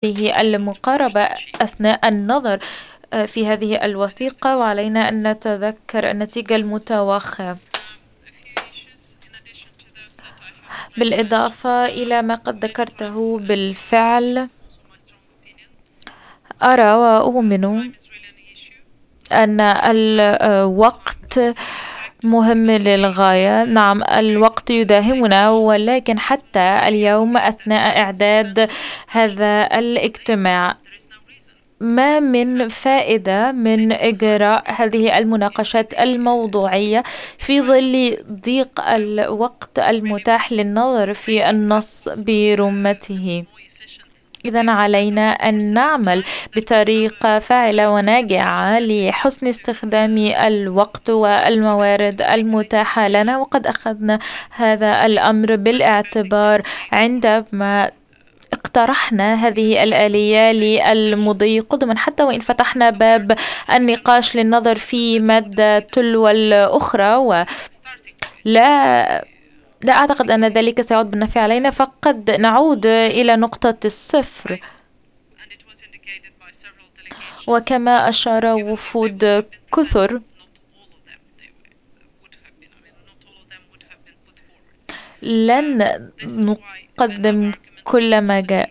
هذه المقاربة أثناء النظر في هذه الوثيقة، وعلينا أن نتذكر النتيجة المتوخّة. بالإضافة إلى ما قد ذكرته، بالفعل أرى وأؤمن أن الوقت مهم للغاية. نعم، الوقت يداهمنا، ولكن حتى اليوم أثناء إعداد هذا الاجتماع ما من فائدة من إجراء هذه المناقشات الموضوعية في ظل ضيق الوقت المتاح للنظر في النص برمته. إذن علينا أن نعمل بطريقة فاعلة وناجعة لحسن استخدام الوقت والموارد المتاحة لنا، وقد أخذنا هذا الأمر بالاعتبار عندما اقترحنا هذه الآلية للمضي قدما، حتى وإن فتحنا باب النقاش للنظر في مادة تلو الأخرى، لا أعتقد أن ذلك سيعود بالنفع علينا، فقد نعود إلى نقطة الصفر. وكما أشار وفود كثر، لن نقدم كل ما جاء.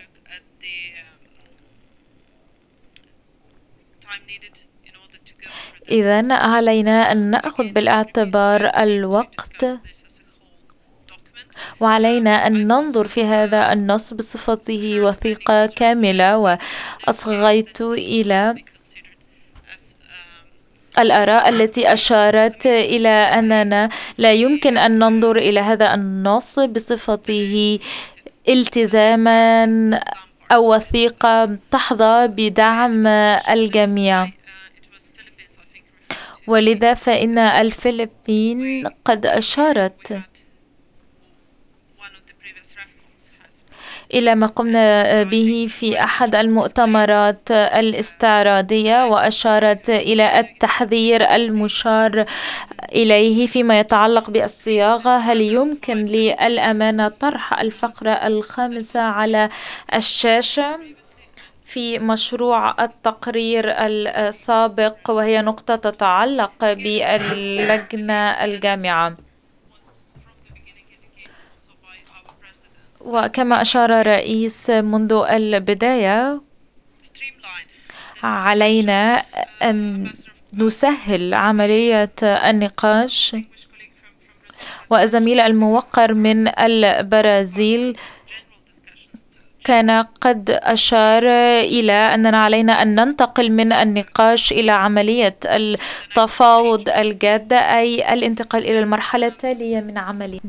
إذن علينا أن نأخذ بالاعتبار الوقت، وعلينا أن ننظر في هذا النص بصفته وثيقة كاملة. وأصغيت إلى الآراء التي أشارت إلى أننا لا يمكن أن ننظر إلى هذا النص بصفته التزاما أو وثيقة تحظى بدعم الجميع. ولذا فإن الفلبين قد أشارت إلى ما قمنا به في أحد المؤتمرات الاستعراضية، وأشارت إلى التحذير المشار إليه فيما يتعلق بالصياغة. هل يمكن للأمانة طرح الفقرة الخامسة على الشاشة في مشروع التقرير السابق، وهي نقطة تتعلق باللجنة الجامعة؟ وكما أشار الرئيس منذ البداية، علينا أن نسهل عملية النقاش. والزميل الموقر من البرازيل كان قد أشار إلى أننا علينا أن ننتقل من النقاش إلى عملية التفاوض الجاد، أي الانتقال إلى المرحلة التالية من عملية.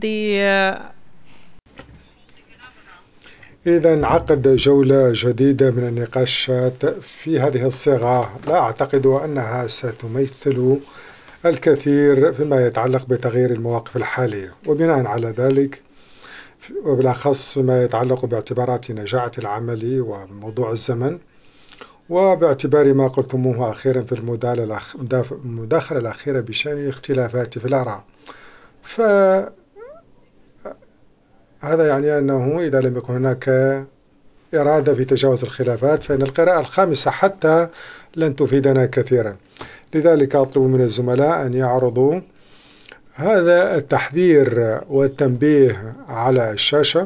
إذا انعقد جولة جديدة من النقاشات في هذه الصيغة، لا أعتقد أنها ستمثل الكثير فيما يتعلق بتغيير المواقف الحالية. وبناء على ذلك، وبالأخص فيما يتعلق باعتبارات نجاعة العمل وموضوع الزمن، وباعتبار ما قلتموه أخيرا في المداخلة الأخيرة بشأن اختلافات في الآراء، فهذا يعني أنه إذا لم يكن هناك إرادة في تجاوز الخلافات، فإن القراءة الخامسة حتى لن تفيدنا كثيرا. لذلك أطلب من الزملاء أن يعرضوا هذا التحذير والتنبيه على الشاشة،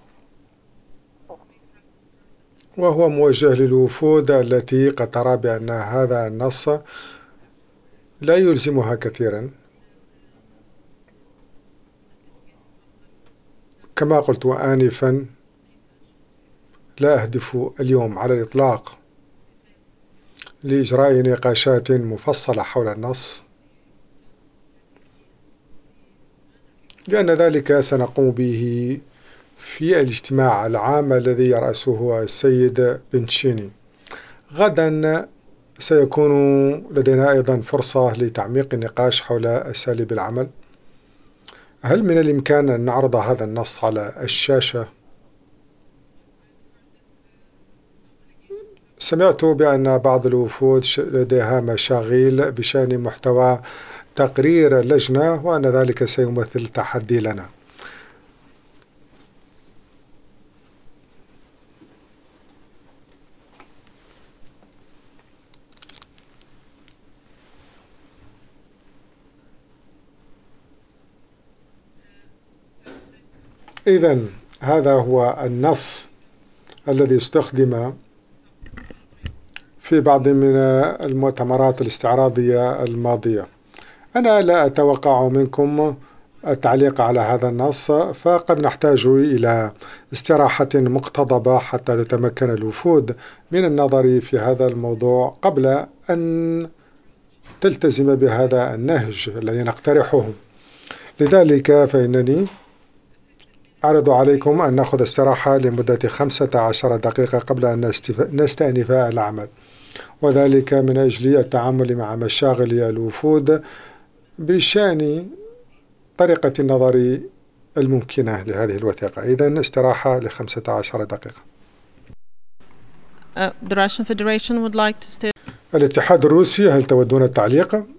وهو موجه للوفود التي قد ترى بأن هذا النص لا يلزمها كثيرا. كما قلت آنفا، لا أهدف اليوم على الإطلاق لإجراء نقاشات مفصلة حول النص، لأن ذلك سنقوم به في الاجتماع العام الذي يرأسه السيد بنشيني. غدا سيكون لدينا أيضا فرصة لتعميق النقاش حول أساليب العمل. هل من الإمكان أن نعرض هذا النص على الشاشة؟ سمعت بأن بعض الوفود لديها مشاغل بشأن محتوى تقرير اللجنة، وأن ذلك سيمثل تحدي لنا. إذن هذا هو النص الذي استخدم في بعض من المؤتمرات الاستعراضية الماضية. أنا لا أتوقع منكم التعليق على هذا النص، فقد نحتاج إلى استراحة مقتضبة حتى تتمكن الوفود من النظر في هذا الموضوع قبل أن تلتزم بهذا النهج الذي نقترحه. لذلك فإنني أعرض عليكم أن نأخذ استراحة لمدة 15 دقيقة قبل أن نستأنف العمل، وذلك من أجل التعامل مع مشاغل الوفود بشأن طريقة النظر الممكنة لهذه الوثيقة. إذن استراحة ل15 دقيقة. The Russian Federation would like to state. الاتحاد الروسي، هل تودون التعليق؟